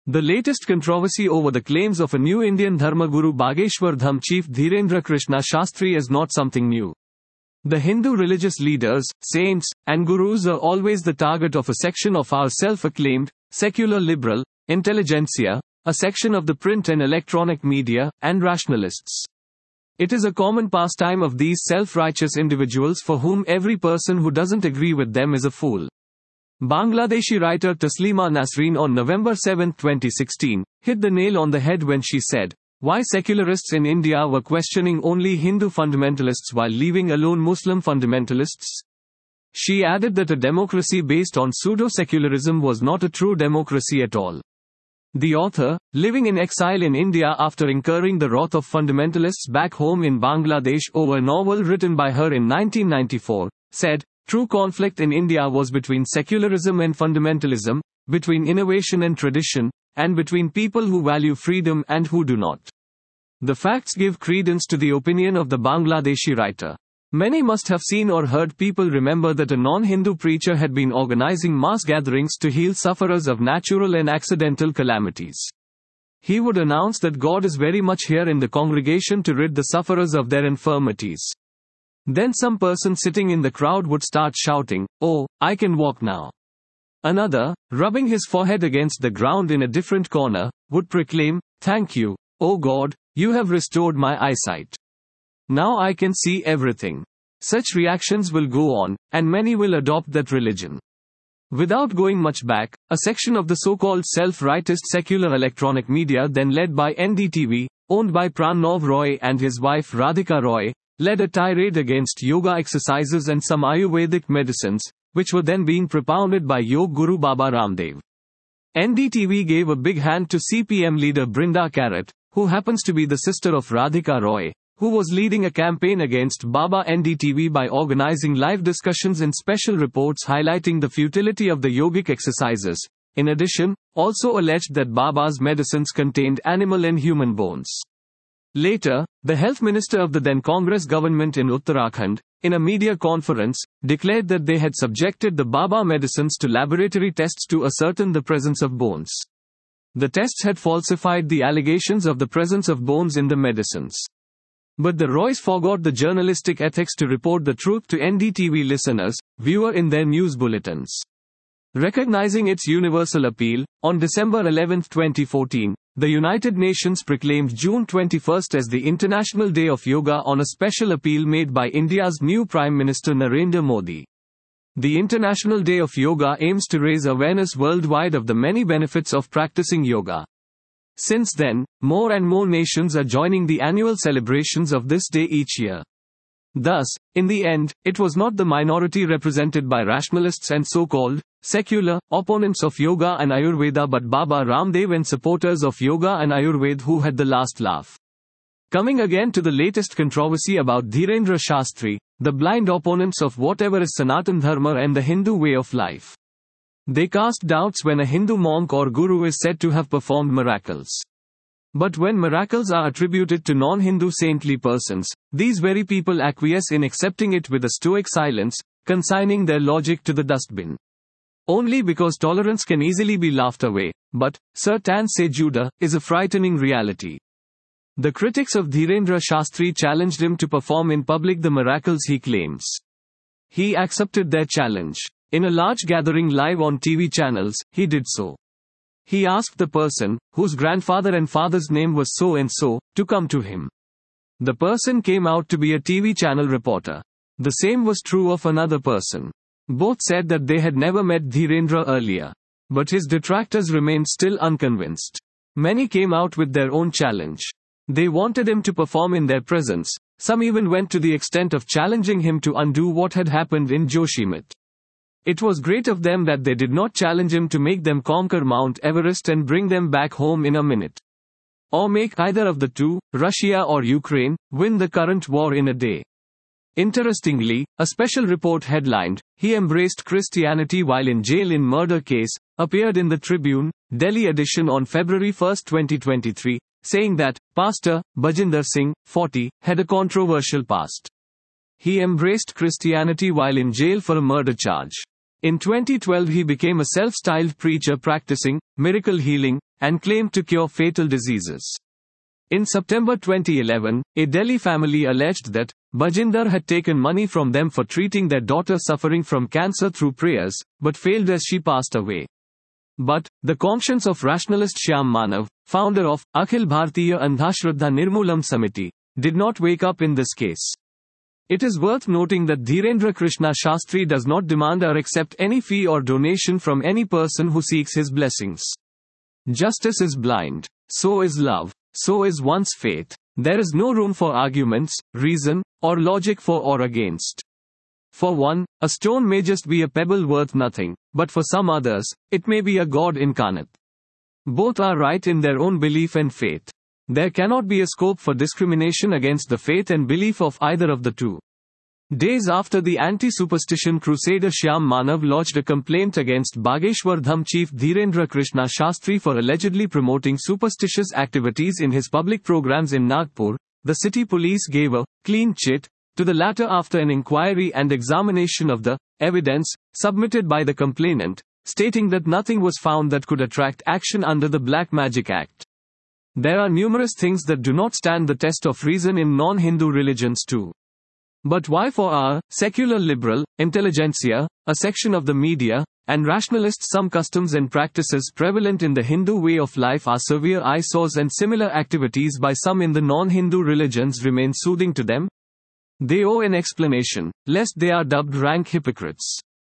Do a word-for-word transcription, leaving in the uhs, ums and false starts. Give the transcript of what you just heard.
The latest controversy over the claims of a new Indian Dharmaguru Bageshwar Dham chief Dhirendra Krishna Shastri is not something new. The Hindu religious leaders, saints, and gurus are always the target of a section of our self-acclaimed, secular liberal, intelligentsia, a section of the print and electronic media, and rationalists. It is a common pastime of these self-righteous individuals for whom every person who doesn't agree with them is a fool. Bangladeshi writer Taslima Nasreen on November seventh twenty sixteen, hit the nail on the head when she said, "Why secularists in India were questioning only Hindu fundamentalists while leaving alone Muslim fundamentalists?" She added that a democracy based on pseudo-secularism was not a true democracy at all. The author, living in exile in India after incurring the wrath of fundamentalists back home in Bangladesh over a novel written by her in nineteen ninety-four, said, "True conflict in India was between secularism and fundamentalism, between innovation and tradition, and between people who value freedom and who do not." The facts give credence to the opinion of the Bangladeshi writer. Many must have seen or heard people remember that a non-Hindu preacher had been organizing mass gatherings to heal sufferers of natural and accidental calamities. He would announce that God is very much here in the congregation to rid the sufferers of their infirmities. Then some person sitting in the crowd would start shouting, "Oh, I can walk now." Another, rubbing his forehead against the ground in a different corner, would proclaim, "Thank you, O God, you have restored my eyesight. Now I can see everything." Such reactions will go on, and many will adopt that religion. Without going much back, a section of the so-called self-righteous secular electronic media then led by N D T V, owned by Pranav Roy and his wife Radhika Roy, led a tirade against yoga exercises and some Ayurvedic medicines, which were then being propounded by Yog Guru Baba Ramdev. N D T V gave a big hand to C P M leader Brinda Karat, who happens to be the sister of Radhika Roy, who was leading a campaign against Baba N D T V by organizing live discussions and special reports highlighting the futility of the yogic exercises. In addition, also alleged that Baba's medicines contained animal and human bones. Later, the health minister of the then Congress government in Uttarakhand, in a media conference, declared that they had subjected the Baba medicines to laboratory tests to ascertain the presence of bones. The tests had falsified the allegations of the presence of bones in the medicines. But the Roys forgot the journalistic ethics to report the truth to N D T V listeners, viewer in their news bulletins. Recognizing its universal appeal, on December eleventh twenty fourteen, the United Nations proclaimed June twenty-first as the International Day of Yoga on a special appeal made by India's new Prime Minister Narendra Modi. The International Day of Yoga aims to raise awareness worldwide of the many benefits of practicing yoga. Since then, more and more nations are joining the annual celebrations of this day each year. Thus, in the end, it was not the minority represented by rationalists and so-called secular opponents of yoga and Ayurveda but Baba Ramdev and supporters of yoga and Ayurveda who had the last laugh. Coming again to the latest controversy about Dhirendra Shastri, the blind opponents of whatever is Sanatan Dharma and the Hindu way of life. They cast doubts when a Hindu monk or guru is said to have performed miracles. But when miracles are attributed to non-Hindu saintly persons, these very people acquiesce in accepting it with a stoic silence, consigning their logic to the dustbin. Only because tolerance can easily be laughed away, but, Sir Tan Se Judah, is a frightening reality. The critics of Dhirendra Shastri challenged him to perform in public the miracles he claims. He accepted their challenge. In a large gathering live on T V channels, he did so. He asked the person, whose grandfather and father's name was so and so, to come to him. The person came out to be a T V channel reporter. The same was true of another person. Both said that they had never met Dhirendra earlier. But his detractors remained still unconvinced. Many came out with their own challenge. They wanted him to perform in their presence. Some even went to the extent of challenging him to undo what had happened in Joshimat. It was great of them that they did not challenge him to make them conquer Mount Everest and bring them back home in a minute. Or make either of the two, Russia or Ukraine, win the current war in a day. Interestingly, a special report headlined, "He Embraced Christianity While in Jail in Murder Case," appeared in the Tribune, Delhi edition on February first twenty twenty-three, saying that, Pastor, Bajinder Singh, forty, had a controversial past. He embraced Christianity while in jail for a murder charge. In twenty twelve he became a self-styled preacher practicing miracle healing and claimed to cure fatal diseases. In September twenty eleven, a Delhi family alleged that Bajinder had taken money from them for treating their daughter suffering from cancer through prayers, but failed as she passed away. But, the conscience of rationalist Shyam Manav, founder of Akhil Bhartiya Andhashraddha Nirmoolam Samiti, did not wake up in this case. It is worth noting that Dhirendra Krishna Shastri does not demand or accept any fee or donation from any person who seeks his blessings. Justice is blind. So is love. So is one's faith. There is no room for arguments, reason, or logic for or against. For one, a stone may just be a pebble worth nothing, but for some others, it may be a god incarnate. Both are right in their own belief and faith. There cannot be a scope for discrimination against the faith and belief of either of the two. Days after the anti-superstition crusader Shyam Manav lodged a complaint against Bageshwar Dham chief Dhirendra Krishna Shastri for allegedly promoting superstitious activities in his public programs in Nagpur, the city police gave a clean chit to the latter after an inquiry and examination of the evidence submitted by the complainant, stating that nothing was found that could attract action under the Black Magic Act. There are numerous things that do not stand the test of reason in non-Hindu religions too. But why for our secular liberal intelligentsia, a section of the media, and rationalists some customs and practices prevalent in the Hindu way of life are severe eyesores and similar activities by some in the non-Hindu religions remain soothing to them? They owe an explanation, lest they are dubbed rank hypocrites.